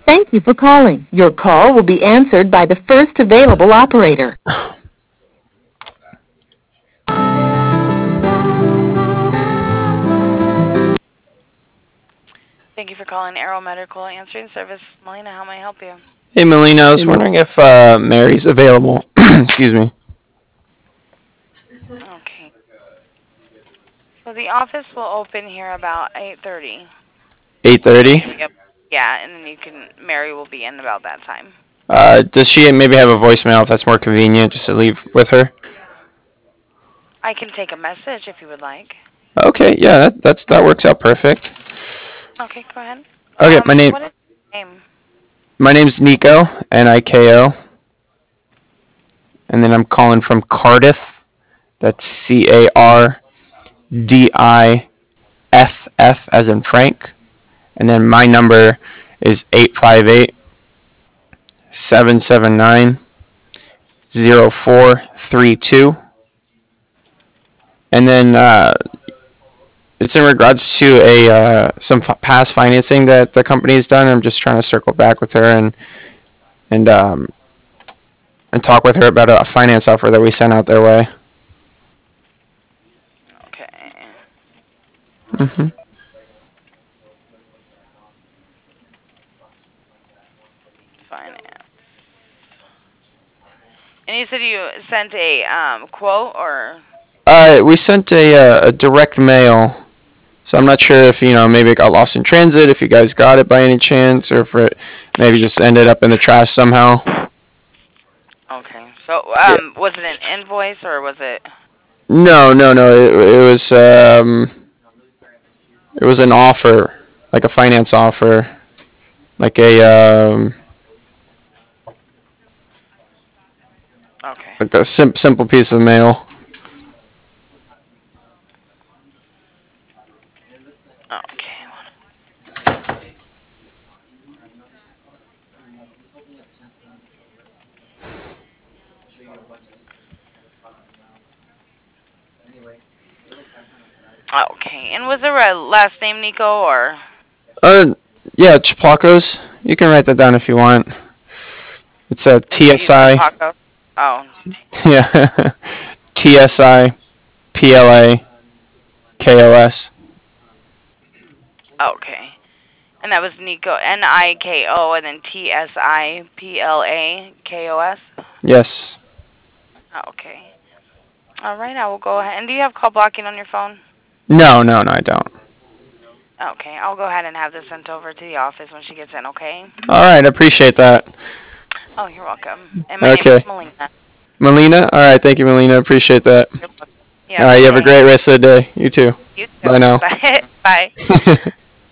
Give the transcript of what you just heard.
Thank you for calling. Your call will be answered by the first available operator. Thank you for calling Arrow Medical Answering Service. Melina, how may I help you? Hey, Melina, I was wondering if Mary's available. Excuse me. Okay. So the office will open here about 8:30. 8:30. Yep. Yeah, and then Mary will be in about that time. Does she maybe have a voicemail if that's more convenient, just to leave with her? I can take a message if you would like. Okay, yeah, that works out perfect. Okay, go ahead. Okay, What is your name? my name's Nico, Niko, and then I'm calling from Cardiff. That's Cardiff as in Frank, and then my number is 858-779-0432. And then it's in regards to a some past financing that the company has done. I'm just trying to circle back with her and um, and talk with her about a finance offer that we sent out their way. Okay. hmm Finance. And you said you sent a quote or? We sent a direct mail, so I'm not sure if maybe it got lost in transit, if you guys got it by any chance, or if it maybe just ended up in the trash somehow. Okay. So Yeah. was it an invoice or was it? No, no, no. It was an offer, like a finance offer, like Okay. a simple piece of mail. Okay. Okay. And was there a last name, Nico, or? Yeah, Chaplacos. You can write that down if you want. It's a TSI. Chapaco? Oh. Yeah, TSIPLAKOS. Okay. And that was Nico, Niko, and then TSIPLAKOS. Yes. Okay. All right. I will go ahead. And do you have call blocking on your phone? No, no, no, I don't. Okay. I'll go ahead and have this sent over to the office when she gets in. Okay. All right, I appreciate that. Oh, you're welcome. And my name is Okay. Melina. Melina? All right, thank you, Melina. Appreciate that. You're welcome. You All have a right, you good have a day. great rest of the day. You too. You too. Bye now. Bye. Bye.